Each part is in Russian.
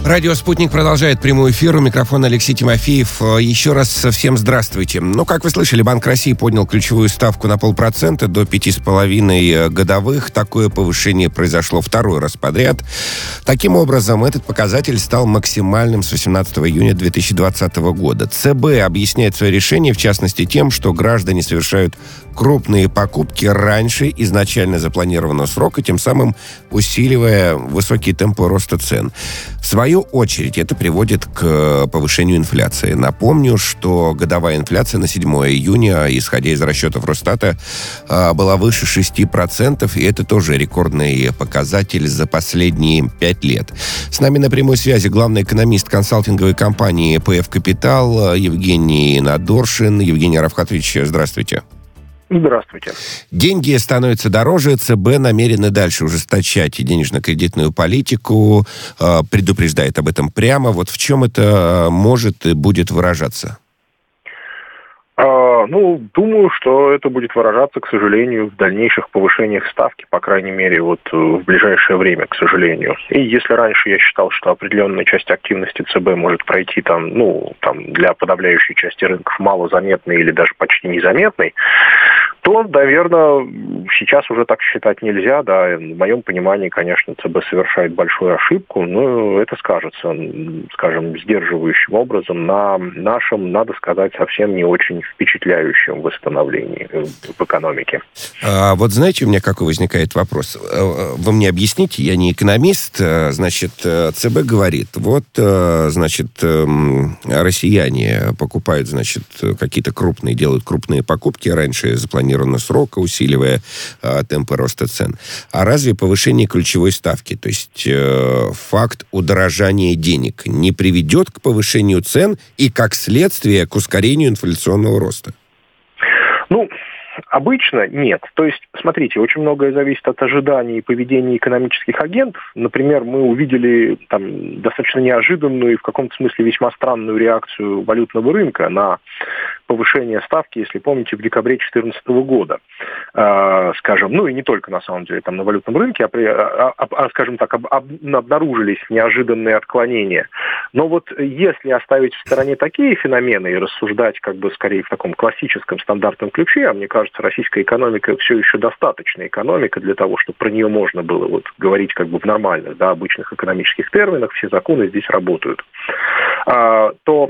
Радио «Спутник» продолжает прямой эфир. У микрофона Алексей Тимофеев. Еще раз всем здравствуйте. Как вы слышали, Банк России поднял ключевую ставку на 0,5% до 5,5% годовых. Такое повышение произошло второй раз подряд. Таким образом, этот показатель стал максимальным с 18 июня 2020 года. ЦБ объясняет свое решение, в частности, тем, что граждане совершают крупные покупки раньше изначально запланированного срока, тем самым усиливая высокие темпы роста цен. В свою очередь, это приводит к повышению инфляции. Напомню, что годовая инфляция на 7 июня, исходя из расчетов Росстата, была выше 6%, и это тоже рекордный показатель за последние 5 лет. С нами на прямой связи главный экономист консалтинговой компании ПФ «Капитал» Евгений Надоршин. Евгений Равхатович, здравствуйте. Здравствуйте. Деньги становятся дороже, ЦБ намерены дальше ужесточать денежно-кредитную политику, предупреждает об этом прямо. Вот в чем это может и будет выражаться? Думаю, что это будет выражаться, к сожалению, в дальнейших повышениях ставки, по крайней мере, в ближайшее время, к сожалению. И если раньше я считал, что определенная часть активности ЦБ может пройти для подавляющей части рынков малозаметной или даже почти незаметной, то, наверное, сейчас уже так считать нельзя. Да, в моем понимании, конечно, ЦБ совершает большую ошибку, но это скажется, скажем, сдерживающим образом на нашем, надо сказать, совсем не очень впечатляющем восстановлении в экономике. Вот знаете, у меня какой возникает вопрос? Вы мне объясните, я не экономист, ЦБ говорит, россияне покупают, какие-то делают крупные покупки раньше запланированного срока, усиливая темпы роста цен. А разве повышение ключевой ставки, то есть факт удорожания денег, не приведет к повышению цен и, как следствие, к ускорению инфляционного роста? Обычно нет. То есть, смотрите, очень многое зависит от ожиданий и поведения экономических агентов. Например, мы увидели достаточно неожиданную и в каком-то смысле весьма странную реакцию валютного рынка на повышение ставки, если помните, в декабре 2014 года. И не только, на самом деле, на валютном рынке, обнаружились неожиданные отклонения. Но если оставить в стороне такие феномены и рассуждать скорее в таком классическом стандартном ключе, а мне кажется, российская экономика все еще достаточная экономика для того, чтобы про нее можно было говорить в нормальных, обычных экономических терминах, все законы здесь работают, то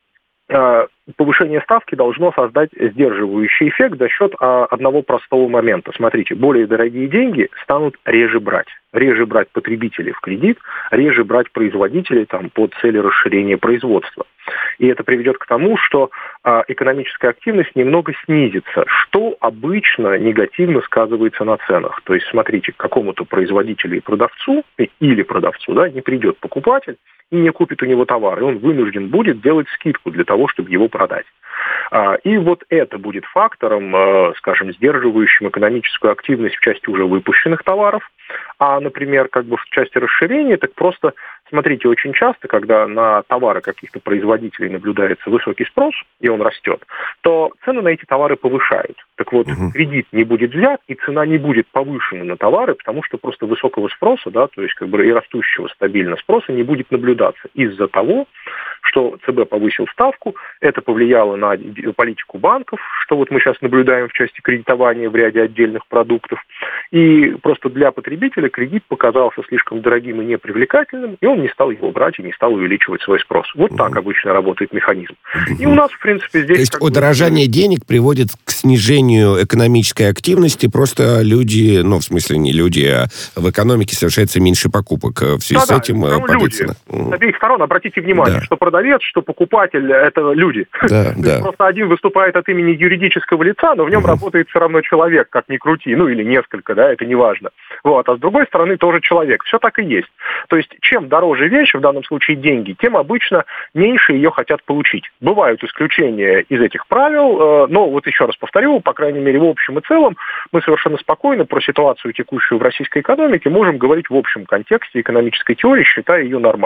повышение ставки должно создать сдерживающий эффект за счет одного простого момента. Смотрите, более дорогие деньги станут реже брать. Реже брать потребителей в кредит, реже брать производителей по цели расширения производства. И это приведет к тому, что экономическая активность немного снизится, что обычно негативно сказывается на ценах. То есть, смотрите, к какому-то производителю и продавцу, не придет покупатель и не купит у него товар, и он вынужден будет делать скидку для того, чтобы его продать. И это будет фактором, сдерживающим экономическую активность в части уже выпущенных товаров. А, например, в части расширения, так просто, смотрите, очень часто, когда на товары каких-то производителей наблюдается высокий спрос, и он растет, то цены на эти товары повышают. Кредит не будет взят, и цена не будет повышена на товары, потому что просто высокого спроса, и растущего стабильно спроса не будет наблюдаться из-за того, что ЦБ повысил ставку, это повлияло на политику банков, что мы сейчас наблюдаем в части кредитования в ряде отдельных продуктов, и просто для потребителя кредит показался слишком дорогим и непривлекательным, и он не стал его брать и не стал увеличивать свой спрос. Так обычно работает механизм. И у нас, в принципе, здесь... То есть удорожание денег приводит к снижению экономической активности, просто люди, в смысле не люди, а в экономике совершается меньше покупок. В связи с этим падает цена. С обеих сторон обратите внимание, что продавец, что покупатель – это люди. Просто один выступает от имени юридического лица, но в нем работает все равно человек, как ни крути, или несколько, это не важно. А с другой стороны тоже человек. Все так и есть. То есть, чем дороже вещь, в данном случае деньги, тем обычно меньше ее хотят получить. Бывают исключения из этих правил, но еще раз повторю, по крайней мере, в общем и целом, мы совершенно спокойно про ситуацию текущую в российской экономике можем говорить в общем контексте экономической теории, считая ее нормальной.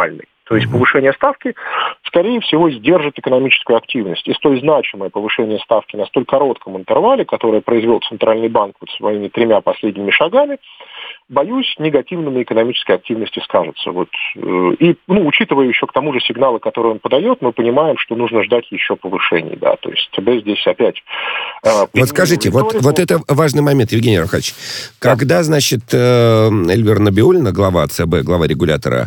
То есть повышение ставки, скорее всего, сдержит экономическую активность. И столь значимое повышение ставки на столь коротком интервале, которое произвел Центральный банк вот своими 3 последними шагами, боюсь, негативно на экономической активности скажется. Вот. И, учитывая еще к тому же сигналы, которые он подает, мы понимаем, что нужно ждать еще повышений. Да. То есть ЦБ здесь опять... Вот скажите, вот это важный момент, Евгений Аркадьевич. Да. Когда, значит, Эльвира Набиуллина, глава ЦБ, глава регулятора,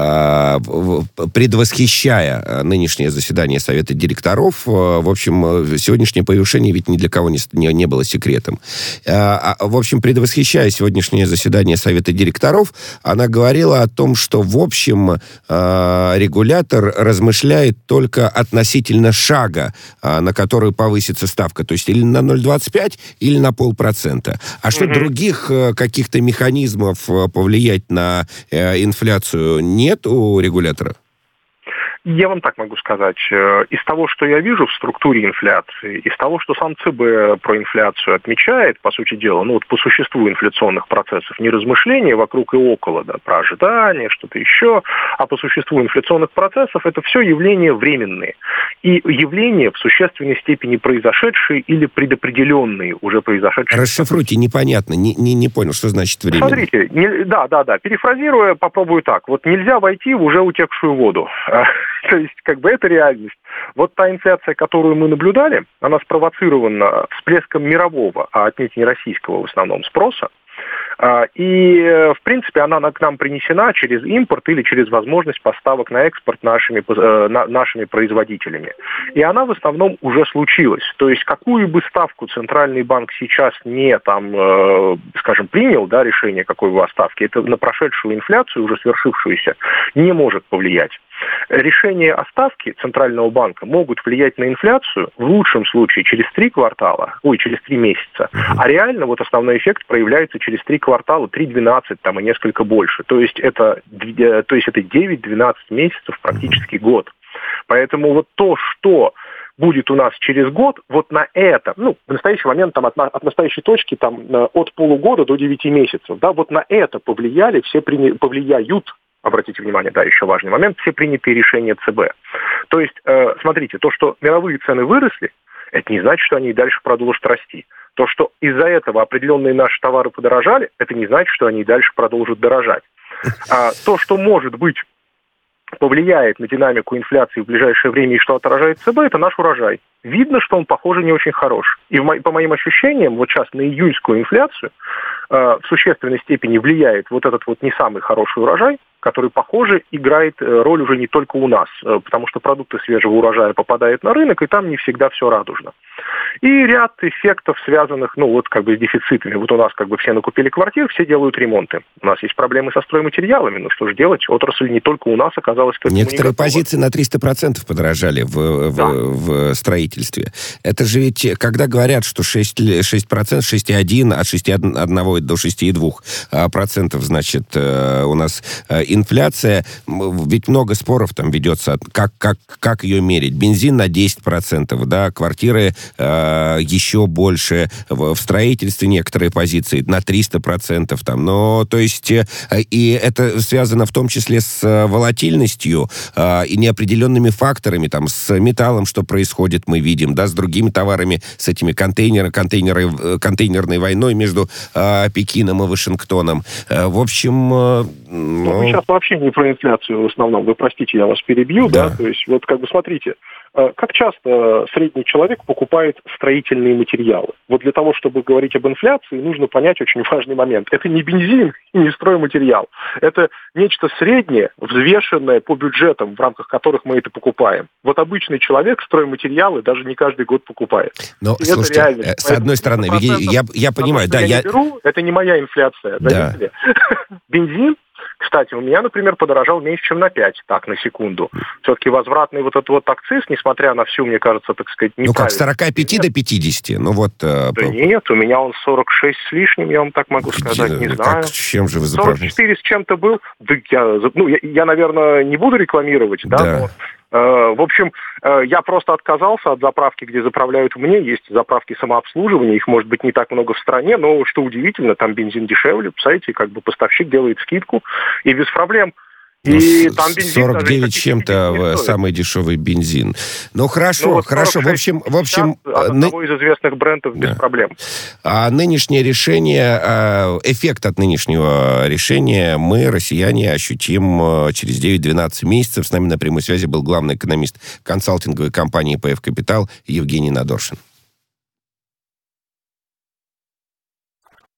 предвосхищая нынешнее заседание Совета директоров, в общем, сегодняшнее повышение ведь ни для кого не было секретом. В общем, предвосхищая сегодняшнее заседание Совета директоров, она говорила о том, что, в общем, регулятор размышляет только относительно шага, на который повысится ставка, то есть или на 0,25, или на 0,5%. А что других каких-то механизмов повлиять на инфляцию нет у регулятора? Я вам так могу сказать. Из того, что я вижу в структуре инфляции, из того, что сам ЦБ про инфляцию отмечает, по сути дела, по существу инфляционных процессов, не размышления вокруг и около, да, про ожидания, что-то еще, а по существу инфляционных процессов, это все явления временные. И явления в существенной степени произошедшие или предопределенные уже произошедшие. Расшифруйте, непонятно, не понял, что значит временные. Смотрите, перефразируя, попробую так. Вот нельзя войти в уже утекшую воду. То есть, это реальность. Вот та инфляция, которую мы наблюдали, она спровоцирована всплеском мирового, а отнюдь не российского в основном спроса. И, в принципе, она к нам принесена через импорт или через возможность поставок на экспорт нашими производителями. И она в основном уже случилась. То есть, какую бы ставку Центральный банк сейчас не, принял, да, решение какой бы ставки, это на прошедшую инфляцию, уже свершившуюся, не может повлиять. Решения о ставке Центрального банка могут влиять на инфляцию в лучшем случае через 3 месяца. А реально основной эффект проявляется через 3 квартала, 3-12 и несколько больше. То есть это 9-12 месяцев, практически год. Поэтому то, что будет у нас через год, на это, в настоящий момент от настоящей точки от полугода до 9 месяцев, да, на это повлияют, обратите внимание, да, еще важный момент, все принятые решения ЦБ. То есть, смотрите, то, что мировые цены выросли, это не значит, что они и дальше продолжат расти. То, что из-за этого определенные наши товары подорожали, это не значит, что они и дальше продолжат дорожать. То, что, может быть, повлияет на динамику инфляции в ближайшее время и что отражает ЦБ, это наш урожай. Видно, что он, похоже, не очень хорош. И по моим ощущениям, сейчас на июльскую инфляцию в существенной степени влияет этот не самый хороший урожай, который, похоже, играет роль уже не только у нас, потому что продукты свежего урожая попадают на рынок, и там не всегда все радужно. И ряд эффектов, связанных, с дефицитами. У нас все накупили квартир, все делают ремонты. У нас есть проблемы со стройматериалами, что же делать? Отрасль не только у нас оказалась к этому некоторые позиции на 300% подорожали в строительстве. Это же ведь, когда говорят, что 6%, 6,1%, от 6,1% до 6,2%, значит, у нас инфляция, ведь много споров там ведется, как ее мерить. Бензин на 10%, да, квартиры еще больше, в строительстве некоторые позиции на 300% там, то есть, и это связано в том числе с волатильностью и неопределенными факторами, там, с металлом, что происходит, мы видим, да, с другими товарами, с этими контейнерной войной между Пекином и Вашингтоном. В общем, мы сейчас вообще не про инфляцию в основном. Вы простите, я вас перебью, да? То есть, смотрите, как часто средний человек покупает строительные материалы? Для того, чтобы говорить об инфляции, нужно понять очень важный момент. Это не бензин и не стройматериал. Это нечто среднее, взвешенное по бюджетам, в рамках которых мы это покупаем. Обычный человек стройматериалы даже не каждый год покупает. Но, слушайте, это реальность. С одной стороны, я понимаю, да, я не беру, это не моя инфляция. Да. Бензин, кстати, у меня, например, подорожал меньше, чем на 5, так, на секунду. Все-таки возвратный этот акциз, несмотря на всю, мне кажется, так сказать, неправильно. Как с 45 до 50? Да нет, у меня он 46 с лишним, я вам так могу сказать, не знаю. Чем же вы заправляете? 44 с чем-то был. Да я, наверное, не буду рекламировать, да, но... В общем, я просто отказался от заправки, где заправляют мне. Есть заправки самообслуживания, их может быть не так много в стране, но, что удивительно, там бензин дешевле, представляете, поставщик делает скидку, и без проблем. И там бензин 49 чем-то самый дешевый бензин. Ну, хорошо. В общем... От одного из известных брендов без проблем. А нынешнее решение, эффект от нынешнего решения мы, россияне, ощутим через 9-12 месяцев. С нами на прямой связи был главный экономист консалтинговой компании ПФ Капитал Евгений Надоршин.